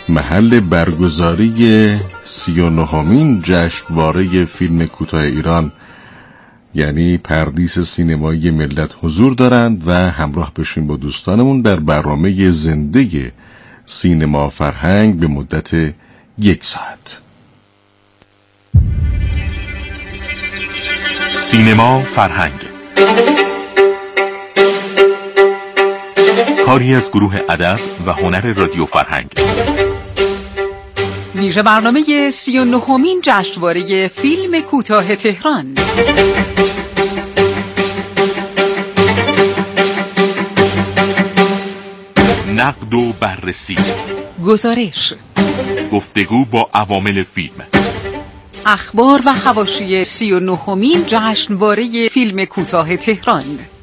محل برگزاری 39مین جشنواره فیلم کوتاه ایران یعنی پردیس سینمایی ملت حضور دارند و همراه بشین با دوستانمون در برنامه زنده سینما فرهنگ به مدت 1 ساعت. سینما فرهنگ، کاری از گروه ادب و هنر رادیو فرهنگ. ویژه برنامه 39مین جشنواره فیلم کوتاه تهران. نقد و بررسی، گزارش، گفتگو با عوامل فیلم، اخبار و حواشی 39مین جشنواره فیلم کوتاه تهران.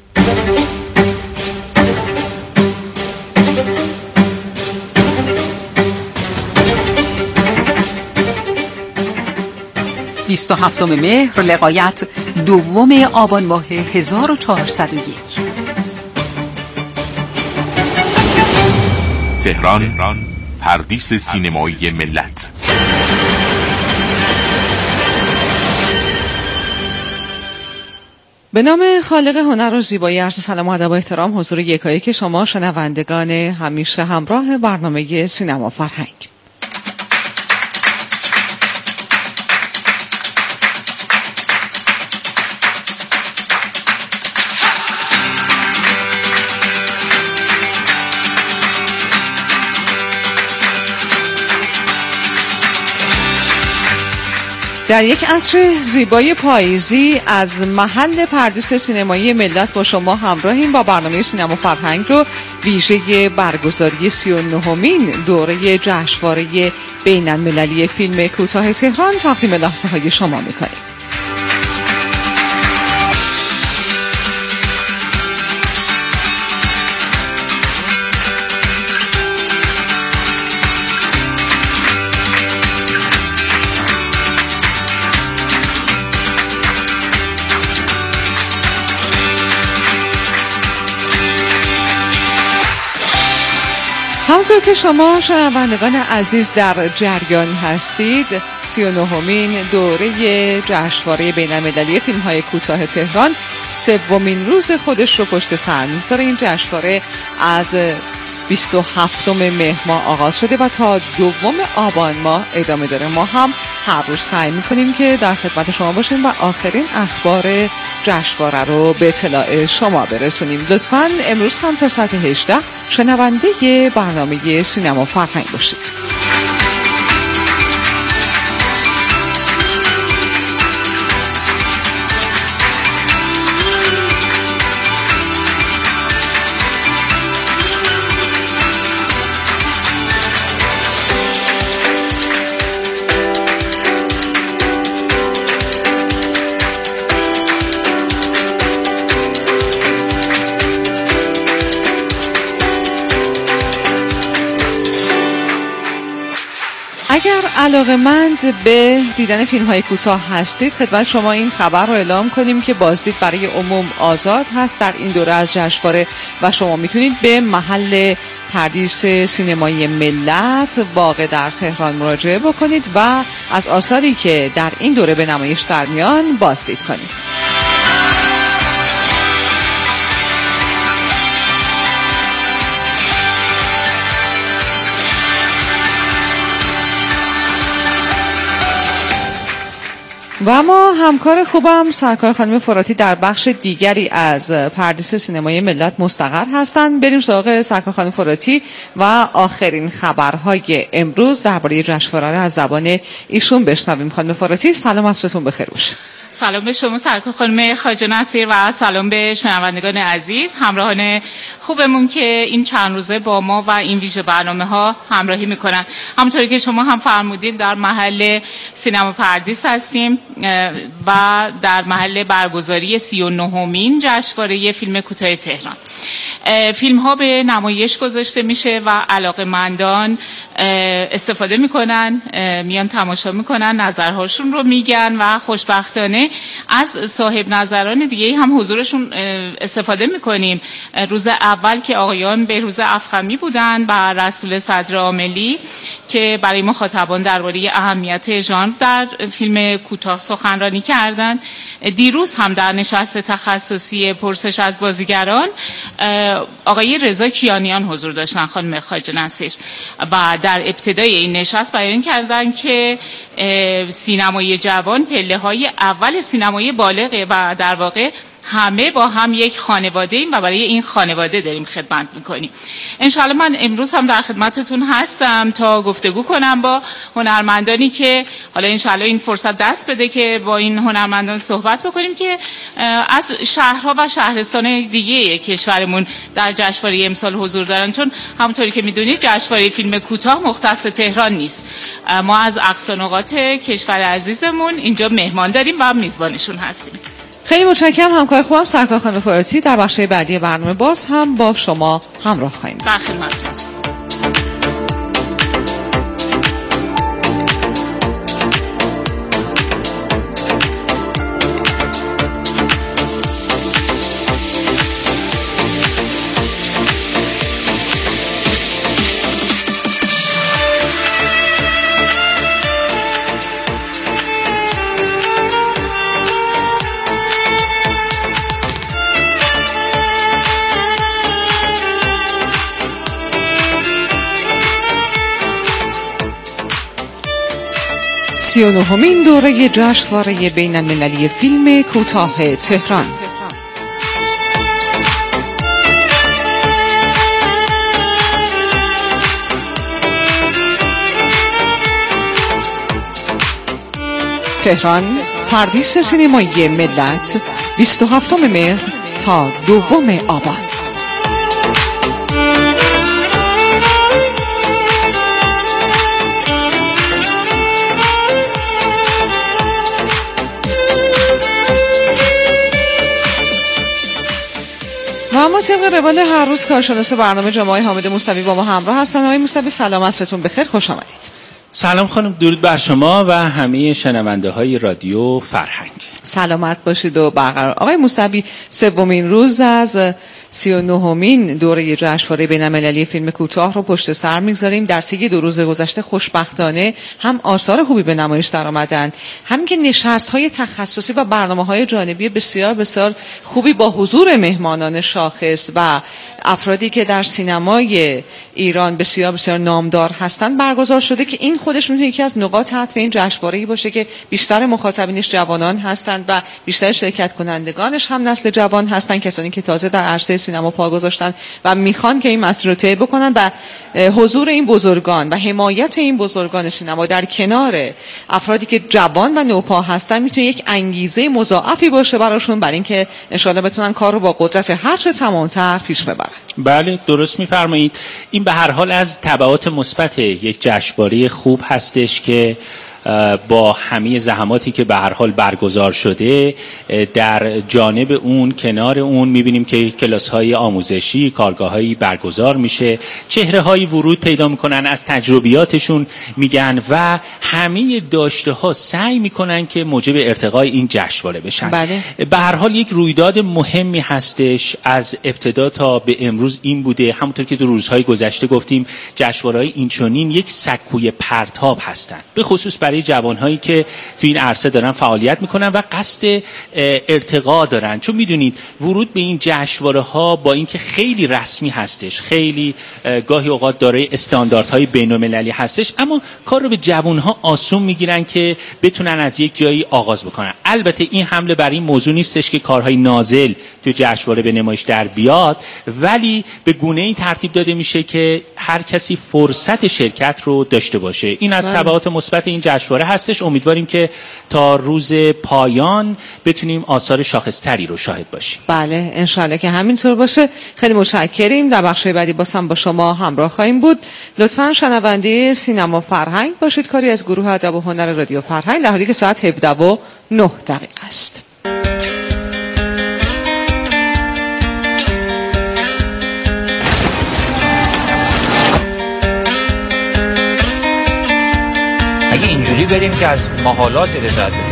هفتم مهر لقایت 2 آبان ماه 1401. تهران، پردیس سینمایی ملت. به نام خالق هنر و زیبایی عرض سلام و ادب و احترام حضور یکایک شما شنوندگان همیشه همراه برنامه سینما فرهنگ. در یک عصر زیبای پاییزی از محل پردیس سینمایی ملت با شما همراهیم با برنامه سینما فرهنگ رو ویژه برگزاری 39مین دوره جشنواره بین‌المللی فیلم کوتاه تهران تقدیم لحظه های شما میکنیم. همونطور که شما شنوندگان عزیز در جریان هستید 39مین دوره جشنواره بین‌المللی فیلم‌های کوتاه تهران 3مین روز خودش رو پشت سر می‌گذاره. این جشنواره از 27 مهر ماه آغاز شده و تا 2 آبان ماه ادامه داره. ما هم هر روز سعی می‌کنیم که در خدمت شما باشیم و آخرین اخبار جشنواره رو به اطلاع شما برسونیم. لطفاً امروز هم تا ساعت 18 شنونده برنامه سینما فرهنگ باشید. اگر علاقه‌مند به دیدن فیلم‌های کوتاه هستید خدمت شما این خبر رو اعلام کنیم که بازدید برای عموم آزاد هست در این دوره از جشنواره و شما میتونید به محل پردیس سینمایی ملت واقع در تهران مراجعه بکنید و از آثاری که در این دوره به نمایش در میان بازدید کنید. و اما همکار خوبم سرکار خانم فراتی در بخش دیگری از پردیس سینمایی ملت مستقر هستند. بریم سراغ سرکار خانم فراتی و آخرین خبرهای امروز درباره جشنواره از زبان ایشون بشنویم. خانم فراتی سلام، عصرتون بخیر باشه. سلام به شما سرکار خانم خواجه نصیر و سلام به شنوندگان عزیز همراهان خوبمون که این چند روزه با ما و این ویژه برنامه ها همراهی میکنن. همونطوری که شما هم فرمودید در محل سینما پردیس هستیم و در محل برگزاری 39مین جشنواره فیلم کوتاه تهران. فیلم ها به نمایش گذاشته میشه و علاقه‌مندان استفاده میکنن، میان تماشا میکنن، نظرهاشون رو میگن و خوشبختانه از صاحب نظران دیگه هم حضورشون استفاده میکنیم. روز اول که آقایان بهروز افخمی بودن و رسول صدر عاملی که برای مخاطبان درباره اهمیت ژانر در فیلم کوتاه سخنرانی کردند. دیروز هم در نشست تخصصی پرسش از بازیگران آقای رضا کیانیان حضور داشتن، خانم خواجه نصیر، و در ابتدای این نشست بیان کردند که سینمای جوان پله‌های اول سینمای بالغه و در واقع همه با هم یک خانواده ایم و برای این خانواده داریم خدمت میکنیم. انشاءالله من امروز هم در خدمتتون هستم تا گفتگو کنم با هنرمندانی که حالا انشاءالله این فرصت دست بده که با این هنرمندان صحبت بکنیم که از شهرها و شهرستان دیگه کشورمون در جشنواره امسال حضور دارن، چون همونطوری که میدونید جشنواره فیلم کوتاه مختص تهران نیست. ما از اقصا نقاط کشور عزیزمون اینجا مهمان داریم و میزبانشون هستیم. خیلی متشکرم همکار خوبم سرکار خانم فارسی. در بخش بعدی برنامه باز هم با شما همراه خواهیم. در خدمتتون هستم. سی دوره جشنواره بین المللی فیلم کوتاه تهران. تهران، پردیس سینمایی ملت، 27 مهر تا 2 آبان. و اما طبق روال هر روز کارشناس برنامه جناب حامد موسوی با ما همراه هستن. آقای موسوی سلام، عصرتون بخیر، خوش آمدید. سلام خانم، درود بر شما و همه شنونده های رادیو فرهنگ. سلامت باشید و برقرار. آقای موسوی، 3مین روز از 39مین دوره جشنواره بین‌المللی فیلم کوتاه رو پشت سر میگذاریم. در طی 2 روز گذشته خوشبختانه هم آثار خوبی به نمایش در آمدن، هم که نشست‌های تخصصی و برنامه‌های جانبی بسیار بسیار خوبی با حضور مهمانان شاخص و افرادی که در سینمای ایران بسیار بسیار نامدار هستند برگزار شده که این خودش میتونه یکی از نقاط عطف این جشنواره‌ای باشه که بیشتر مخاطبینش جوانان هستند و بیشتر شرکت کنندگانش هم نسل جوان هستند، کسانی که تازه در عرصه سینما پا گذاشتن و میخوان که این مسیر رو طی بکنن و حضور این بزرگان و حمایت این بزرگان سینما در کنار افرادی که جوان و نوپا هستن میتونه یک انگیزه مضاعفی باشه براشون برای اینکه ان شاءالله بتونن کار رو با قدرت هر چه تمام‌تر پیش ببرن. بله درست میفرمایید. این به هر حال از تبعات مثبت یک جشنواره خوب هستش که با همه زحماتی که به هر حال برگزار شده در جانب اون کنار اون میبینیم که کلاس‌های آموزشی، کارگاه‌هایی برگزار میشه، چهره‌های ورود پیدا میکنن، از تجربیاتشون میگن و همه داشته‌ها سعی میکنن که موجب ارتقای این جشنواره بشن. بله. به هر حال یک رویداد مهمی هستش. از ابتدا تا به امروز این بوده، همونطور که تو روزهای گذشته گفتیم جشنواره‌های اینچنین یک سکوی پرتاب هستن، به خصوص برای جوانهایی که تو این عرصه دارن فعالیت میکنن و قصد ارتقا دارن. چون میدونید ورود به این جشنواره ها با اینکه خیلی رسمی هستش، خیلی گاهی اوقات دارای استانداردهای بین‌المللی هستش، اما کار رو به جوانها آسون میگیرن که بتونن از یک جایی آغاز بکنن. البته این حمله بر این موضوع نیستش که کارهای نازل تو جشنواره به نمایش در بیاد، ولی ولی به گونه‌ای ترتیب داده میشه که هر کسی فرصت شرکت رو داشته باشه. این از تبعات مثبت این جشنواره هستش. امیدواریم که تا روز پایان بتونیم آثار شاخصتری رو شاهد باشیم. بله انشالله که همینطور باشه. خیلی متشکریم. در بخش بعدی با شما همراه خواهیم بود. لطفاً شنونده سینما فرهنگ باشید. کاری از گروه ادب و هنر رادیو فرهنگ در حالی که ساعت 17:09 است. اگه اینجوری بریم که از محالات لذت ببریم.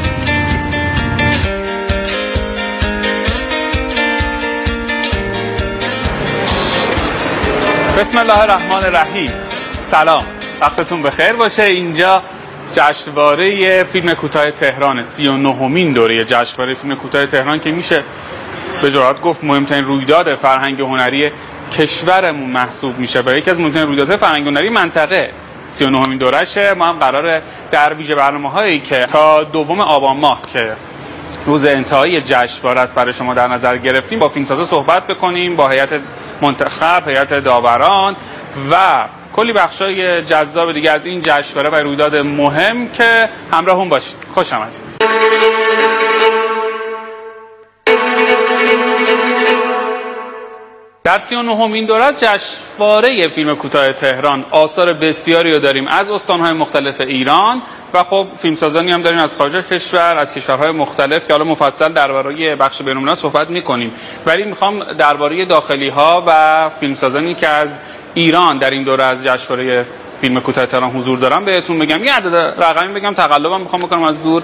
بسم الله الرحمن الرحیم. سلام، وقتتون بخیر باشه. اینجا جشنواره فیلم کوتاه تهران، 39مین دوره جشنواره فیلم کوتاه تهران که میشه به جرئت گفت مهمترین رویداد فرهنگ هنری کشورمون محسوب میشه و یکی از مهمترین رویدادهای فرهنگ هنری منطقه. 39مین دورشه. ما هم قراره در ویژه برنامه‌هایی که تا 2 آبان ماه که روز انتهایی جشنواره است برای شما در نظر گرفتیم با فیلمسازا صحبت بکنیم، با هیئت منتخب، هیئت داوران و کلی بخشای جذاب دیگه از این جشنواره و رویداد مهم که همراهمون باشید. خوش آمدید. در 39مین دوره از جشنواره فیلم کوتاه تهران آثار بسیاری رو داریم از استان‌های مختلف ایران و خب فیلمسازانی هم داریم از خارج کشور، از کشورهای مختلف که حالا مفصل درباره بخش بین‌المللی صحبت می‌کنیم، ولی می‌خوام درباره داخلی‌ها و فیلمسازانی که از ایران در این دوره از جشنواره فیلم کوتاه تهران حضور دارم بهتون بگم. یه عدد رقمی بگم، تقلبم می‌خوام بکنم از دور.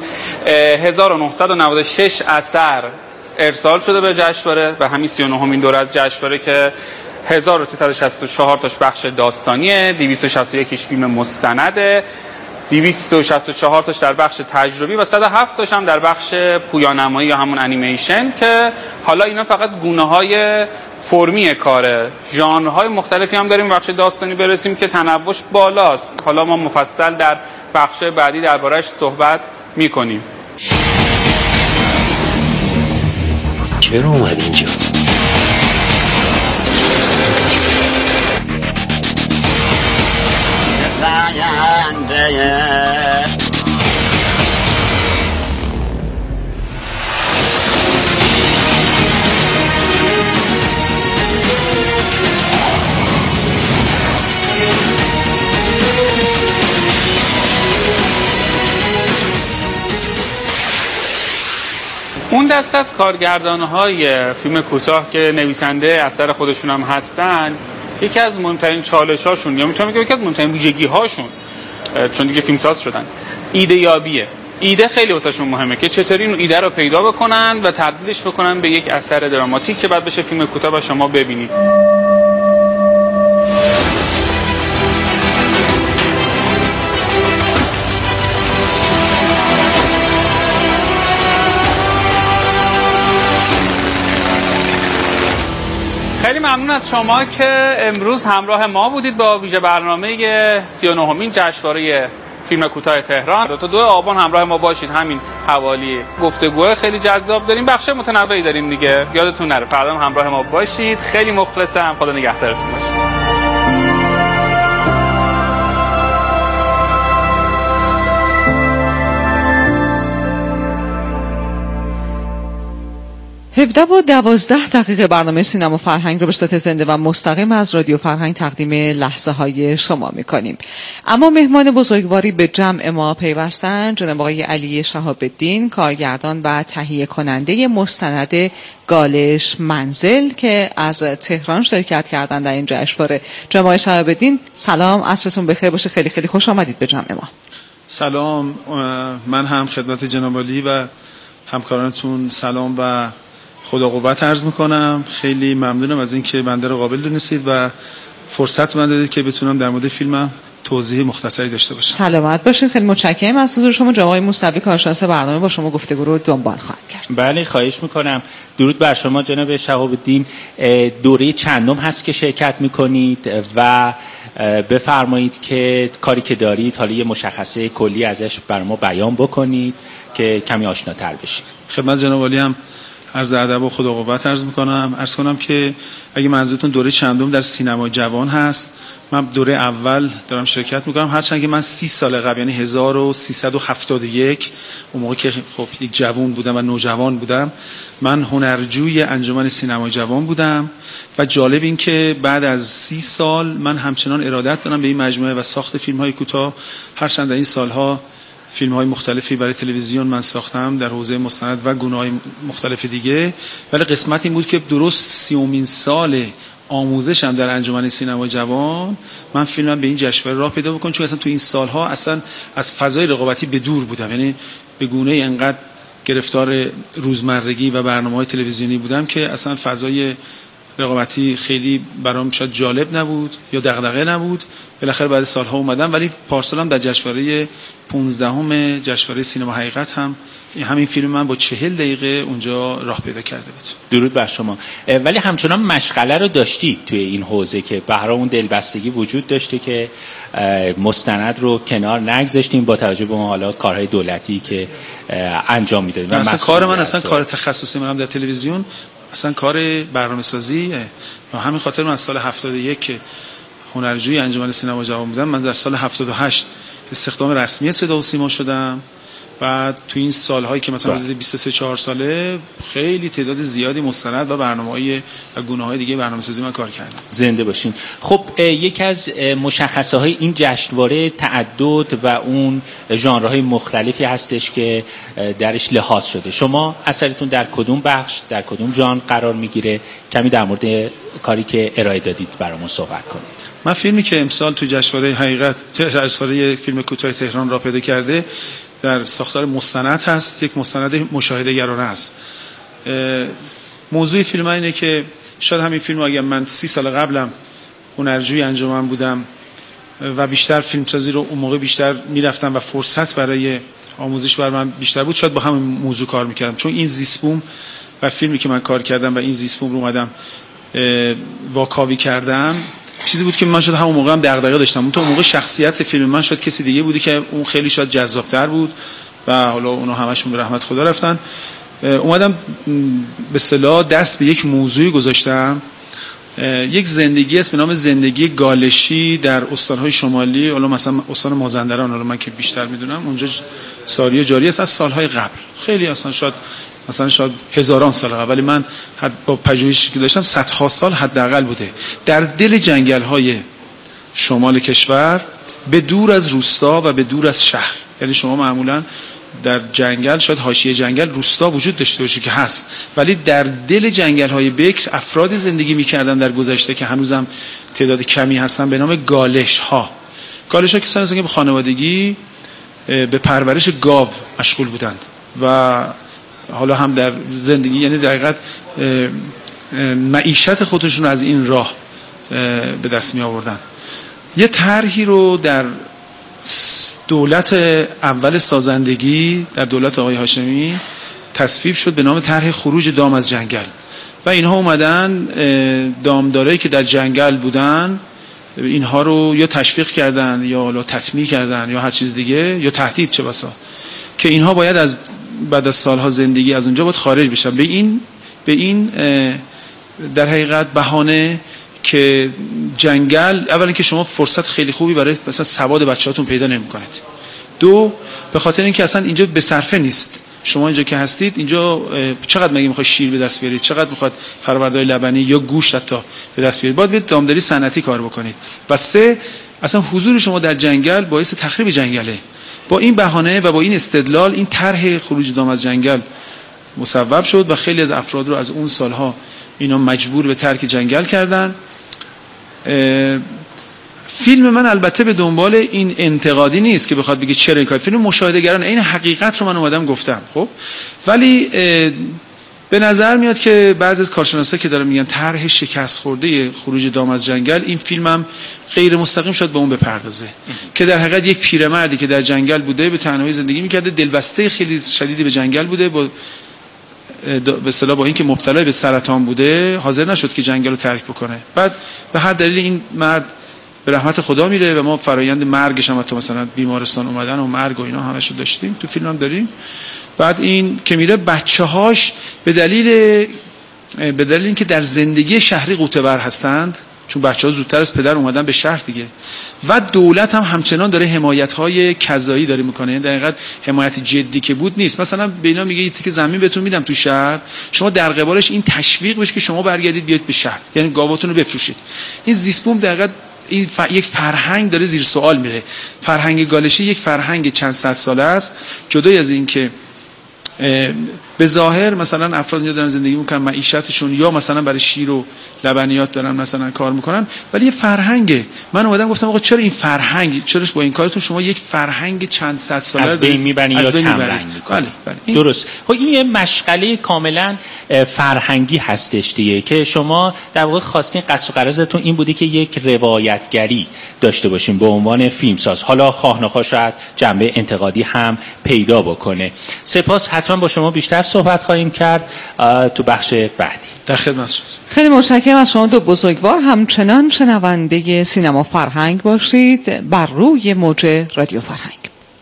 1996 اثر ارسال شده به جشنواره و همین 39مین دوره از جشنواره که 1364 تاش بخش داستانیه، 261 فیلم مستنده، 264 تاش در بخش تجربی و 107 تاش هم در بخش پویانمایی یا همون انیمیشن که حالا اینا فقط گونه‌های فرمی کاره. ژانرهای مختلفی هم داریم بخش داستانی برسیم که تنوعش بالاست. حالا ما مفصل در بخش بعدی درباره‌اش صحبت می‌کنیم. چرا اومد اینجا؟ اون دست از کارگردان‌های فیلم کوتاه که نویسنده اثر خودشون هم هستن، یکی از مهمترین چالش‌هاشون یا میتونم بگم یکی از مهمترین ویژگی‌هاشون، چون دیگه فیلمساز شدن، ایده یابیه. ایده خیلی واسهشون مهمه که چطوری این ایده رو پیدا بکنن و تبدیلش بکنن به یک اثر دراماتیک که بعد بشه فیلم کوتاه و شما ببینید. خیلی ممنون از شما که امروز همراه ما بودید با ویژه برنامه 39مین جشنواره فیلم کوتاه تهران. تا 2 آبان همراه ما باشید. همین حوالی گفتگوهای خیلی جذاب داریم، بخش متنوعی داریم دیگه، یادتون نره فردا هم همراه ما باشید. خیلی مخلصم. خدا نگهدارتون باشه. 17:12 برنامه سینما فرهنگ رو به صورت زنده و مستقیم از رادیو فرهنگ تقدیم لحظه های شما میکنیم. اما مهمان بزرگواری به جمع ما پیوستن جناب آقای علی شهاب الدین، کارگردان و تهیه کننده مستند گالش منزل که از تهران شرکت کردن در این جشنواره. جناب آقای شهاب الدین سلام، عصرتون بخیر باشه. خیلی خیلی خوش آمدید به جمع ما. سلام، من هم خدمت جناب علی و همکارانتون سلام و خدا قوت عرض میکنم. خیلی ممنونم از اینکه بنده رو قابل دونستید و فرصت من دادید که بتونم در مورد فیلمم توضیح مختصری داشته باشم. سلامت باشید. خیلی متشکرم از حضور شما. جناب آقای موسوی کارشناس برنامه با شما گفتگو رو دنبال خواهد کرد. بله خواهش میکنم. درود بر شما جناب شهاب الدین. دوره چندم هست که شرکت میکنید و بفرمایید که کاری که دارید حالا یه مشخصه کلی ازش بر ما بیان بکنید که کمی آشناتر بشیم. خدمت جناب عالی هم عرض ادب و خدا قوت عرض میکنم. عرض کنم که اگه منظورتون دوره چندم در سینمای جوان هست، من دوره اول دارم شرکت میکنم، هرچند که من 30 سال قبل یعنی 1371 اون موقع که خب یک جوان بودم و نوجوان بودم، من هنرجوی انجمن سینمای جوان بودم و جالب این که بعد از 30 سال من همچنان ارادت دارم به این مجموعه و ساخت فیلم های کوتاه، هرچند در این سالها فیلم های مختلفی برای تلویزیون من ساختم در حوزه مستند و گونه‌های مختلف دیگه، ولی قسمت این بود که درست 30مین سال آموزشم در انجمن سینمای جوان من فیلمم به این جشنواره راه پیدا بکنه، چون اصلا تو این سالها اصلا از فضای رقابتی به دور بودم، یعنی به گونه انقدر گرفتار روزمرگی و برنامه‌های تلویزیونی بودم که اصلا فضای رقابتی خیلی برام شاید جالب نبود یا دغدغه نبود. بالاخره بعد سالها اومدم، ولی پارسالم در جشنواره 15ام جشنواره سینما حقیقت هم همین فیلم من با 40 دقیقه اونجا راه پیدا کرده بود. درود بر شما. ولی همچنان مشغله رو داشتید توی این حوزه که بهرام اون دلبستگی وجود داشته که مستند رو کنار نگذاشتیم با توجه به اون حالا کارهای دولتی که انجام میدادیم. اصلا کار من اصلا کار تخصصی منم در تلویزیون اصلا کار برنامه‌سازی و همین خاطر من از سال 71 که هنرجوی انجمن سینما جوان بودم، من در سال 78 استخدام رسمی صدا و سیما شدم. بعد تو این سالهایی که مثلا حدود 23-4 ساله خیلی تعداد زیادی مستند و برنامه‌های و گونه‌های دیگه برنامه‌سازی من کار کردم. زنده باشین. خب یکی از مشخصه‌های این جشنواره تعدد و اون ژانرهای مختلفی هستش که درش لحاظ شده. شما اثرتون در کدوم بخش، در کدوم ژانر قرار میگیره؟ کمی در مورد کاری که ارائه دادید برامون صحبت کنید. من فیلمی که امسال تو جشنواره حقیقت جشنواره فیلم کوتاه تهران را پیدا کرده در ساختار مستند هست، یک مستند مشاهده گرانه است. موضوع فیلم اینه که شاید همین فیلم اگر من 30 سال قبلم هنرجوی انجمن بودم و بیشتر فیلمسازی رو اون موقع بیشتر میرفتم و فرصت برای آموزش بر من بیشتر بود، شاید با همین موضوع کار میکردم، چون این زیسبوم و فیلمی که من کار کردم و این زیسبوم رو اومدم واکاوی کردم چیزی بود که من شاید همون موقع هم دغدغه داشتم. اون تو موقع شخصیت فیلم من شاید کسی دیگه بودی که اون خیلی شاید جذاب‌تر بود و حالا اونا همشون به رحمت خدا رفتن. اومدم به اصطلاح دست به یک موضوعی گذاشتم، یک زندگی است به نام زندگی گالشی در استان‌های شمالی، حالا مثلا استان مازندران، حالا من که بیشتر میدونم اونجا ساری جاری است از سالهای قبل، خیلی اصلا شاید هزاران سال قبل، ولی من با پژوهشی که داشتم صدها سال حداقل بوده. در دل جنگل‌های شمال کشور، به دور از روستا و به دور از شهر، یعنی شما معمولاً در جنگل شاید حاشیه جنگل روستا وجود داشته باشه که هست، ولی در دل جنگل‌های بکر افرادی زندگی می‌کردن در گذشته که هنوزم تعداد کمی هستن به نام گالش‌ها. گالش‌ها کسانی که به خانوادگی به پرورش گاو مشغول بودند و حالا هم در زندگی، یعنی در حقیقت معیشت خودشون از این راه به دست می آوردن. یه طرحی رو در دولت اول سازندگی در دولت آقای هاشمی تصویب شد به نام طرح خروج دام از جنگل و اینها اومدن دامدارایی که در جنگل بودن اینها رو یا تشویق کردن یا حالا تطمیع کردن یا هر چیز دیگه یا تهدید چه بسا که اینها باید از بعد از سالها زندگی از اونجا باید خارج بشن. به این در حقیقت بهانه که جنگل، اولا که شما فرصت خیلی خوبی برای مثلا سواد بچه‌هاتون پیدا نمی‌کنید، دو به خاطر اینکه اصلا اینجا به صرفه نیست. شما اینجا که هستید اینجا چقدر مگه می‌خواید شیر به دست بیارید، چقدر می‌خواد فرآوردهای لبنی یا گوشت حتی به دست بیارید، باید دامداری صنعتی کار بکنید. و سه، اصلا حضور شما در جنگل باعث تخریب جنگله. با این بهانه و با این استدلال این طرح خروج دام از جنگل مصوب شد و خیلی از افراد رو از اون سالها اینا مجبور به ترک جنگل کردن. فیلم من البته به دنبال این انتقادی نیست که بخواد بگه چرا این کار، فیلم مشاهده گرانه، این حقیقت رو من اومدم گفتم. خب ولی به نظر میاد که بعضی از کارشناسا که دارن میگن طرح شکست خورده خروج دام از جنگل، این فیلمم غیر مستقیم شد به اون بپردازه که در حقیقت یک پیرمردی که در جنگل بوده به تنهایی زندگی میکرده، دلبسته خیلی شدیدی به جنگل بوده، به اصطلاح با اینکه مبتلا به سرطان بوده حاضر نشد که جنگل رو ترک بکنه. بعد به هر دلیل این مرد به رحمت خدا میره و ما فرایند مرگش هم تو مثلا بیمارستان اومدن و مرگ و اینا همشو داشتیم، تو فیلم هم داریم. بعد این که میره بچه‌هاش به دلیل اینکه در زندگی شهری قوطه‌ور هستند، چون بچه‌ها زودتر از پدر اومدن به شهر دیگه، و دولت هم همچنان داره حمایت‌های کذایی داره میکنه، یعنی در حقیقت حمایت جدی که بود نیست. مثلا به اینا میگه که زمین بهتون میدم تو شهر، شما در قبالش این تشویق بشه که شما برگردید بیاید به شهر، یعنی گاواتون رو بفروشید. این زیست بوم در حقیقت این یک فرهنگ داره زیر سوال میره. فرهنگ گالشی یک فرهنگ چند صد ساله است، جدای از این که به ظاهر مثلا افراد اینجا دارن زندگی میکنن، معیشتشون یا مثلا برای شیر و لبنیات دارن مثلا کار میکنن، ولی یه فرهنگه. من اومدم گفتم آقا چرا این فرهنگ، چرا با این کارتون شما یک فرهنگ چند صد ساله از بین میبرین یا کم رنگ میکنین؟ بله. درست. خب این یه مشغله کاملا فرهنگی هستش دیگه که شما در واقع خواستین، قصد و غرضتون این بوده که یک روایتگری داشته باشین به عنوان فیلمساز، حالا خواه نخواه شاید جنبه انتقادی هم پیدا بکنه. سپاس، حتما با شما بیشتر صحبت خواهیم کرد تو بخش بعدی. در خدمت شما. خیلی متشکرم از شما دو بزرگوار. همچنان شنونده سینما فرهنگ باشید بر روی موج رادیو فرهنگ.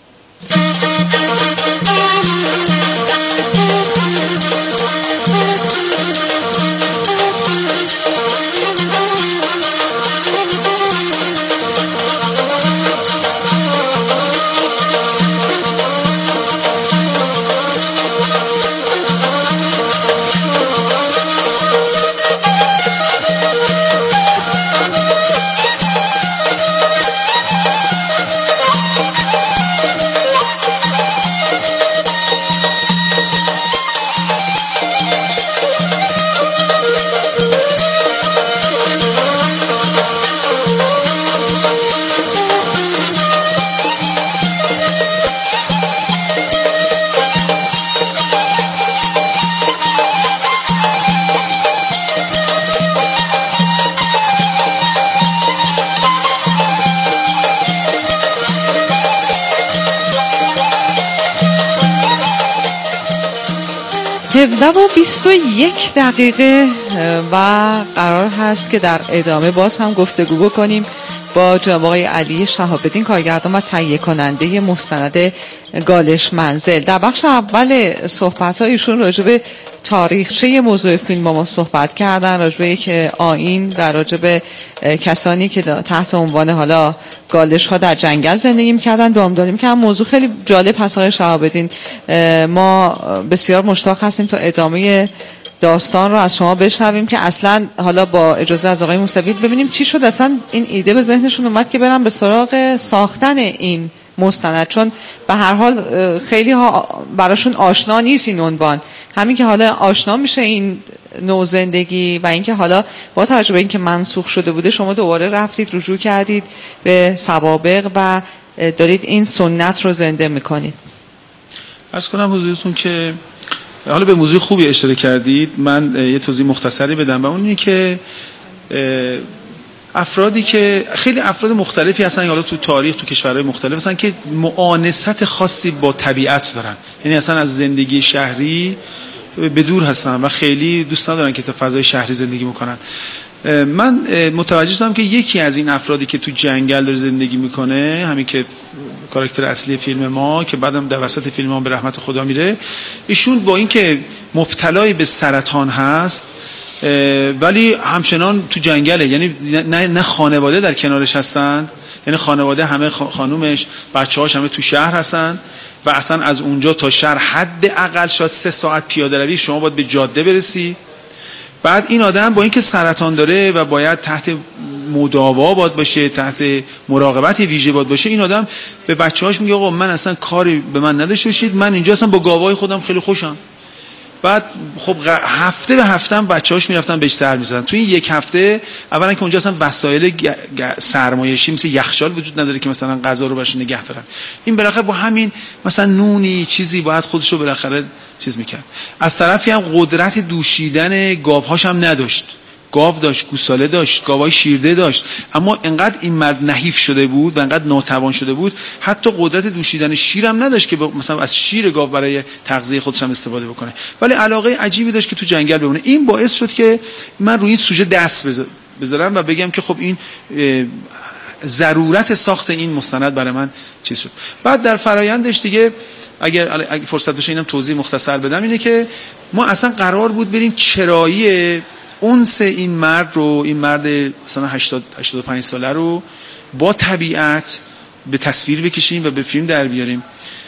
و 21 دقیقه و قرار هست که در ادامه باز هم گفتگو بکنیم با جناب آقای علی شهاب‌الدین، کارگردان و تهیه کننده مستند گالش منزل. در بخش اول صحبت‌ها ایشون راجع به تاریخچه موضوع فیلم با ما صحبت کردن، راجع به یک آیین و راجع به کسانی که تحت عنوان حالا گالش ها در جنگل زندگی می‌کردن دامداری می‌کردن. موضوع خیلی جالب هست آقای شهاب‌الدین. ما بسیار مشتاق هستیم تا ادامه داستان رو از شما بشنویم که اصلا حالا با اجازه از آقای موسوی ببینیم چی شد اصلا این ایده به ذهنشون اومد که برن به سراغ ساختن این مستند، چون به هر حال خیلی ها براشون آشنا نیست این عنوان. همین که حالا آشنا میشه این نوع زندگی و اینکه حالا با توجه به اینکه منسوخ شده بوده شما دوباره رفتید رجوع کردید به سوابق و دارید این سنت رو زنده میکنید. عرض کنم حضورتون که حالا به موضوع خوبی اشاره کردید. من یه توضیح مختصری بدم و اون اینه که افرادی که خیلی افراد مختلفی هستن حالا تو تاریخ تو کشورهای مختلف هستن که معانست خاصی با طبیعت دارن، یعنی اصلا از زندگی شهری به دور هستن و خیلی دوست ندارن که تو فضای شهری زندگی میکنن. من متوجه شدم که یکی از این افرادی که تو جنگل داره زندگی میکنه، همین که کاراکتر اصلی فیلم ما که بعدم در وسط فیلم ما به رحمت خدا میره، ایشون با اینکه مبتلای به سرطان هست ولی همچنان تو جنگله، یعنی نه خانواده در کنارش هستند، یعنی خانواده همه خانومش بچه‌هاش همه تو شهر هستن و اصلا از اونجا تا شهر حداقل شاید 3 ساعت پیاده روی شما باید به جاده برسی. بعد این آدم با اینکه سرطان داره و باید تحت مداوا باشه، تحت مراقبت ویژه باشه، این آدم به بچه‌هاش میگه آقا من اصلا کاری به من نداشته باشید، من اینجا اصلا با گاوای خودم خیلی خوشم. بعد خب هفته به هفته هم بچه‌هاش میرفتن بهش سر می‌زدن. تو این یک هفته اولا که اونجا اصلا وسایل سرمایشی مثل یخچال وجود نداره که مثلا غذا رو براش نگه دارن. این بالاخره با همین مثلا نونی چیزی باید خودش رو بالاخره چیز می‌کرد. از طرفی هم قدرت دوشیدن گاوهاش هم نداشت. گاو داشت، گوساله داشت، گاوای شیرده داشت، اما انقدر این مرد نحیف شده بود و انقدر ناتوان شده بود حتی قدرت دوشیدن شیر هم نداشت که مثلا از شیر گاو برای تغذیه خودش هم استفاده بکنه، ولی علاقه عجیبی داشت که تو جنگل بمونه. این باعث شد که من روی این سوژه دست بذارم و بگم که خب این ضرورت ساخت این مستند برای من چیز شد. بعد در فرایندش دیگه اگر فرصت بشه اینم توضیح مختصر بدم، اینه که ما اصلا قرار بود بریم چرایی اونس این مرد مثلا 85 ساله رو با طبیعت به تصویر بکشیم و به فیلم در بیاریم.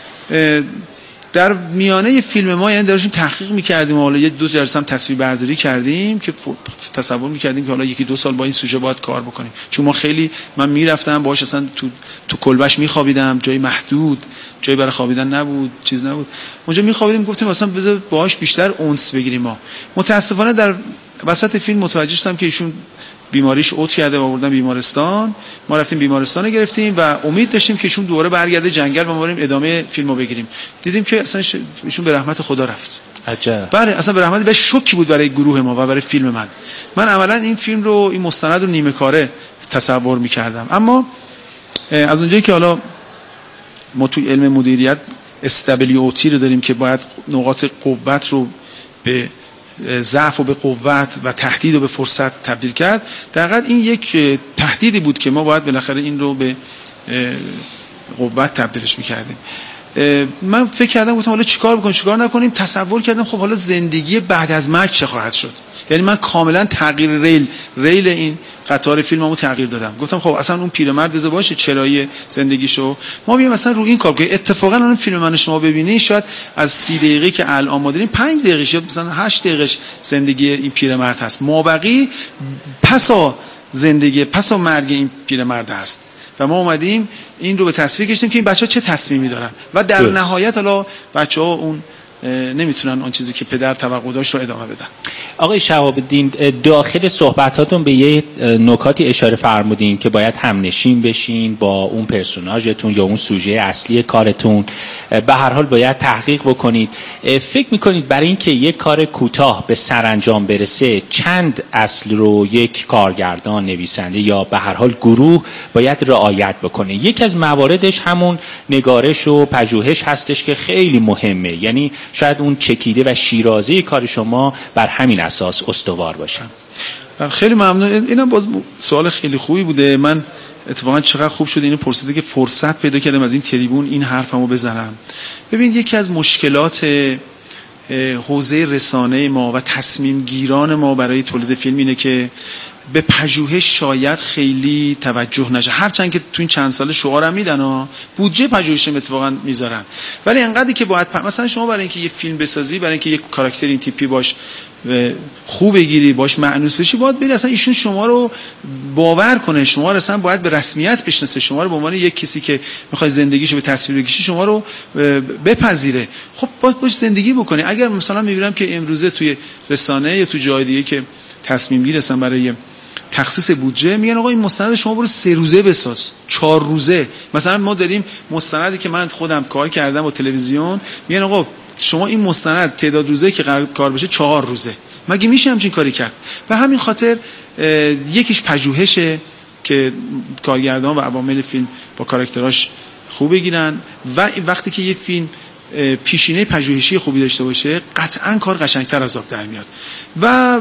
در میانه فیلم ما یعنی داشتیم تحقیق می‌کردیم، حالا یه 2 جلسه هم تصویر برداری کردیم که تصور می‌کردیم که حالا 1-2 سال با این سوژه باید کار بکنیم، چون ما خیلی من میرفتم باهاش اصلا تو کلبش میخوابیدم، جای محدود، جایی برای خوابیدن نبود، چیز نبود، اونجا میخوابیدیم، گفتیم اصلا بذار باهاش بیشتر اونس بگیریم. ما متاسفانه در وسط فیلم متوجه شدم که ایشون بیماریش اوت کرده و آوردن بیمارستان. ما رفتیم بیمارستان گرفتیم و امید داشتیم که ایشون دوباره برگرده جنگل و ما بریم ادامه فیلمو بگیریم. دیدیم که اصلا ایشون به رحمت خدا رفت. عجب. بله اصلا به رحمت، و شوکی بود برای گروه ما و برای فیلم من عملا این فیلم رو، این مستند رو نیمه کاره تصور می‌کردم. اما از اونجایی که حالا ما توی علم مدیریت استابیلیتی رو داریم که باید نقاط قوت رو به ضعف و به قوت و تهدید و به فرصت تبدیل کرد، در حقیقت این یک تهدیدی بود که ما باید بالاخره این رو به قوت تبدیلش می‌کردیم. من فکر کردم گفتم حالا چیکار بکنیم چیکار نکنیم. تصور کردم خب حالا زندگی بعد از مرگ چه خواهد شد. یعنی من کاملا تغییر ریل این قطار فیلممو تغییر دادم. گفتم خب اصلا اون پیرمرد بذار باشه چرایی زندگیشو، ما بیام مثلا رو این کار کنیم. اتفاقا الان فیلم من شما ببینید شاید از 30 دقیقه که الان ما داریم 5 دقیقه یا مثلا 8 دقیقه زندگی این پیرمرد هست، مابقی پسا مرگ این پیرمرد هست و ما اومدیم این رو به تصویر کشیدیم که این بچه‌ها چه تصمیمی دارن و در نهایت حالا بچه‌ها اون نمیتونن اون چیزی که پدر توقع داشت رو ادامه بدن. آقای شهاب الدین، داخل صحبتاتون به یه نکاتی اشاره فرمودین که باید همنشین بشین با اون پرسوناژتون یا اون سوژه اصلی کارتون، به هر حال باید تحقیق بکنید. فکر میکنید برای اینکه یک کار کوتاه به سرانجام برسه چند اصل رو یک کارگردان، نویسنده یا به هر حال گروه باید رعایت بکنه؟ یکی از مواردش همون نگارش و پژوهش هستش که خیلی مهمه، یعنی شاید اون چکیده و شیرازه کار شما بر همین اساس استوار باشه. خیلی ممنون. اینم باز سوال خیلی خوبی بوده. من اتفاقا چقدر خوب شد اینو پرسیده که فرصت پیدا کردم از این تریبون این حرفمو بزنم. ببین یکی از مشکلات حوزه رسانه ما و تصمیم گیران ما برای تولید فیلم اینه که به پژوهش شاید خیلی توجه نشه، هرچند که تو این چند سال شعارم میدن ها بودجه پژوهش اتفاقا میذارن، ولی انقدری که باید مثلا شما برای اینکه یه فیلم بسازی، برای اینکه یه کاراکتر این تیپی باش خوب بگیری، باش مأنوس بشی، باید بری اصلا ایشون شما رو باور کنه، شما رو اصلا باید به رسمیت بشناسه، شما رو به عنوان یک کسی که میخوای زندگیشو به تصویر بکشی شما رو بپذیره. خب باش زندگی بکنی. اگر مثلا میبینم که امروزه توی رسانه یا تو جای دیگه که تصمیم گیرن برای تخصیص بودجه میگن آقا این مستند شما برو 3 روزه بساز، 4 روزه. مثلا ما داریم مستندی که من خودم کار کردم با تلویزیون، میگن آقا شما این مستند تعداد روزه که قرار کار بشه 4 روزه. مگه میشه همچین کاری کرد؟ و همین خاطر یکیش پژوهشه که کارگردان و عوامل فیلم با کاراکتراش خوب بگیرن و وقتی که یه فیلم پیشینه پژوهشی خوبی داشته باشه قطعاً کار قشنگتر از آب در میاد. و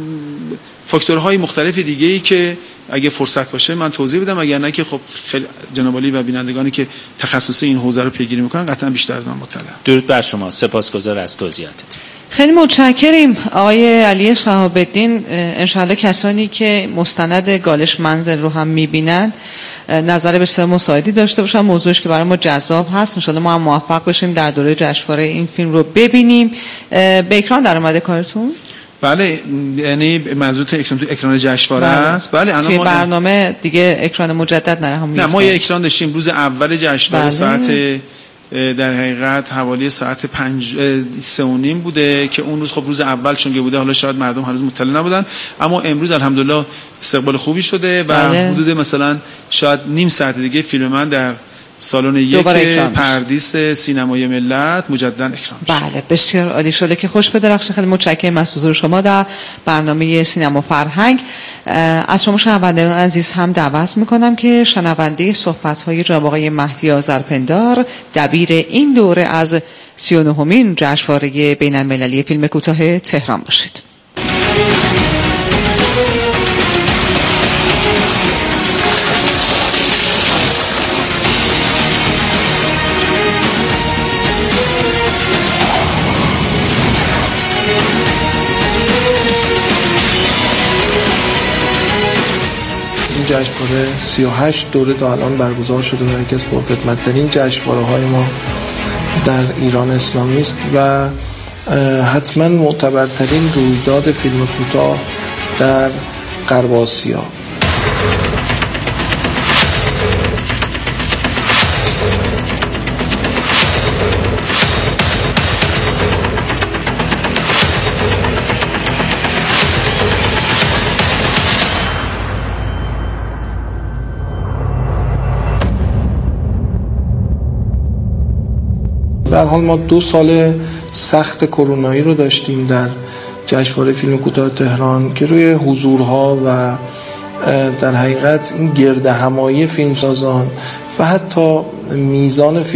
فاکتورهای مختلف دیگه‌ای که اگه فرصت باشه من توضیح بدم، اگر نه که خب خیلی جناب عالی و بینندگانی که تخصص این حوزه رو پیگیری میکنن قطعا بیشتر از من مطلع. درود بر شما، سپاسگزار از توضیحاتتون. خیلی متشکریم آقای علی شهاب الدین. انشالله کسانی که مستند گالش منزل رو هم میبینن نظر بسیار مساعدی داشته باشن، موضوعش که برای ما جذاب هست. انشالله ما هم موفق بشیم در دوره جشنواره این فیلم رو ببینیم. به اکران در اومده کارتون؟ بله، یعنی منظورت تو اکران جشنواره است؟ بله، الان ما برنامه دیگه اکران مجدد نه ما یه اکران داشتیم روز اول جشنواره ساعت در حقیقت حوالی ساعت 3:30 بوده که اون روز خب روز اول چون که بوده حالا شاید مردم هنوز مطلع نبودن، اما امروز الحمدلله استقبال خوبی شده و حدود مثلا شاید نیم ساعت دیگه فیلم من در سالن 1 پردیس سینمای ملت مجددا اکرام شد. بله بسیار عالی شده که خوش بدرخشه. خیلی متشکرم از حضور شما در برنامه سینما فرهنگ. از شما شنوندگان عزیز هم دعوت میکنم که شنونده صحبت‌های جناب آقای مهدی آذرپندار دبیر این دوره از 39مین جشنواره بین‌المللی فیلم کوتاه تهران باشید. جشنواره 38 دوره تا الان برگزار شده و یکی از پرخدمت‌ترین جشنواره‌های ما در ایران اسلامی است و حتما معتبرترین رویداد فیلم کوتاه در غرب آسیا. در حال ما 2 سال سخت کرونایی رو داشتیم در جشنواره فیلم کوتاه تهران که روی حضورها و در حقیقت این گردهمایی فیلمسازان و حتی میزان